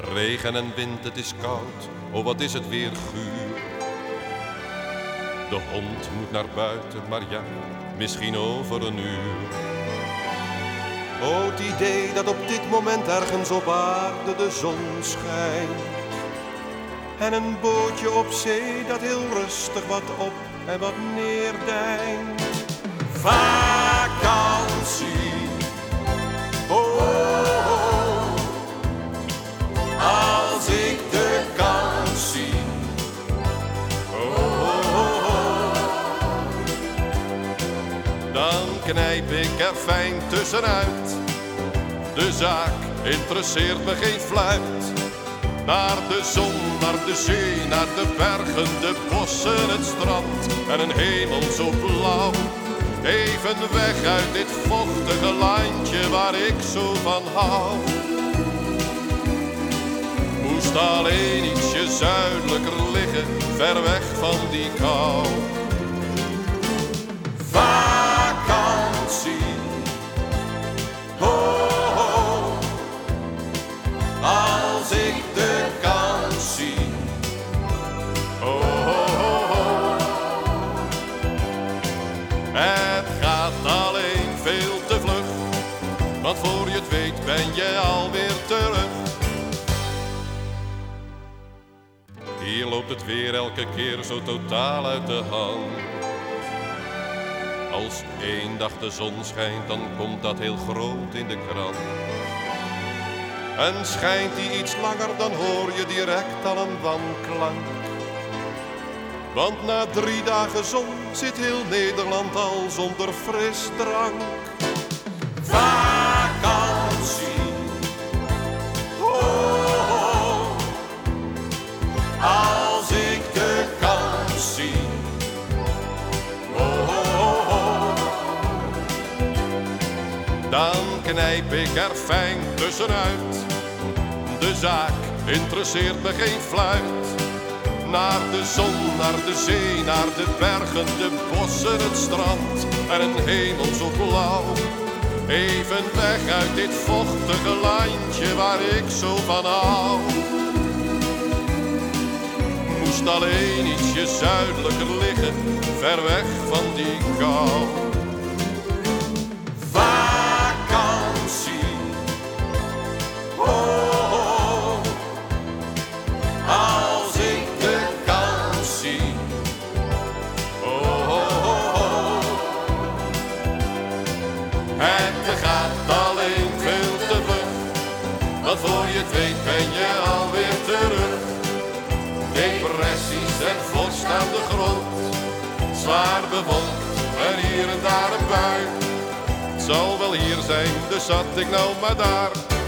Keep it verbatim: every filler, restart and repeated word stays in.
Regen en wind, het is koud, oh wat is het weer guur. De hond moet naar buiten, maar ja, misschien over een uur. Oh, het idee dat op dit moment ergens op aarde de zon schijnt. En een bootje op zee dat heel rustig wat op en wat neerdijnt. Vakantie, oh, oh, oh. Als ik de kans zie, oh, oh, oh. Dan knijp ik er fijn tussenuit. De zaak interesseert me geen fluit. Naar de zon, naar de zee, naar de bergen, de bossen, het strand en een hemel zo blauw. Even weg uit dit vochtige landje waar ik zo van hou. Moest alleen ietsje zuidelijker liggen, ver weg van die kou. Vakantie, oh, oh. Als ik de kans zie, oh, oh, oh. Het gaat alleen veel te vlug, want voor je het weet ben je alweer terug. Hier loopt het weer elke keer zo totaal uit de hand. Als één dag de zon schijnt, dan komt dat heel groot in de krant. En schijnt die iets langer, dan hoor je direct al een wanklank. Want na drie dagen zon zit heel Nederland al zonder frisdrank. Vakantie, oh, oh. Als ik de kans zie, oh, oh, oh. Dan knijp ik er fijn tussenuit. De zaak interesseert me geen fluit. Naar de zon, naar de zee, naar de bergen, de bossen, het strand en een hemel zo blauw. Even weg uit dit vochtige landje waar ik zo van hou. Moest alleen ietsje zuidelijker liggen, ver weg van die kou. Vakantie, oh. Het gaat alleen veel te vlug, want voor je het weet ben je alweer terug. Depressies en vorst aan de grond, zwaar bewolkt en hier en daar een bui. Het zal wel hier zijn, dus zat ik nou maar daar.